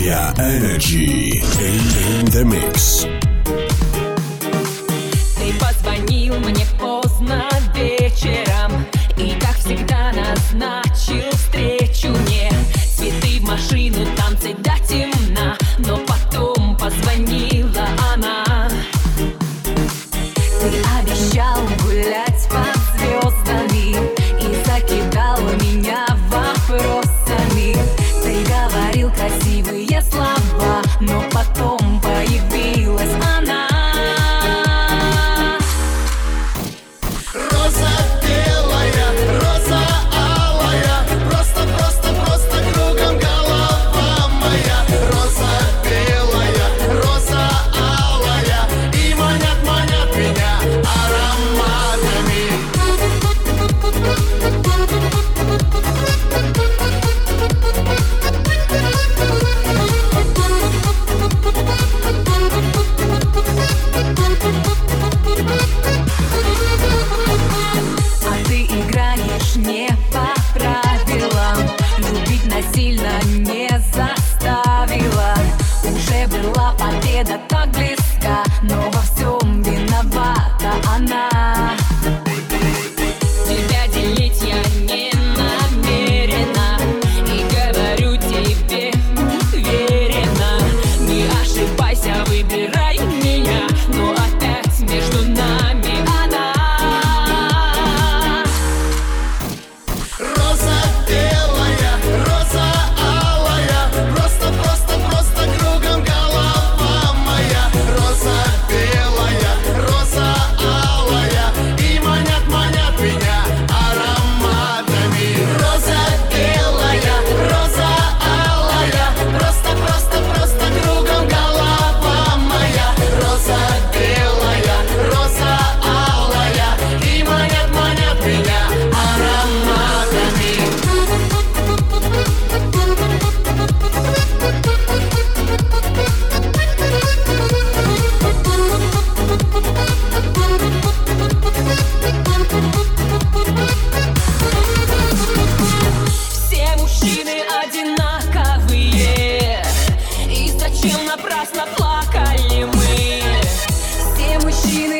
Area Energy in the mix. Ты позвонил мне поздно вечером и, как всегда, назначил встречу мне. Цветы в машину, танцы до темна, но потом позвонила она. Ты обещал гулять под звездами и закидал меня вопросами. Ты говорил красивые слова, но потом появилась она. Роза белая, роза алая, просто кругом голова моя. Роза белая, роза алая, и манят меня ароматами. Не по правилам, любить насильно не заставила. Уже была победа так близка, но во всем виновата она. Тебя делить я не намерена, и говорю тебе уверенно. Не ошибайся, выбирай меня, но опять между нами она. Роза белая, роза алая, просто кругом голова моя. Роза белая, роза алая, и манят меня ароматами. Роза белая, роза алая, просто кругом голова моя. Роза белая, роза алая, и манят меня ароматами. Все мужчины одинаковые, и зачем напрасно плакали мы? Все мужчины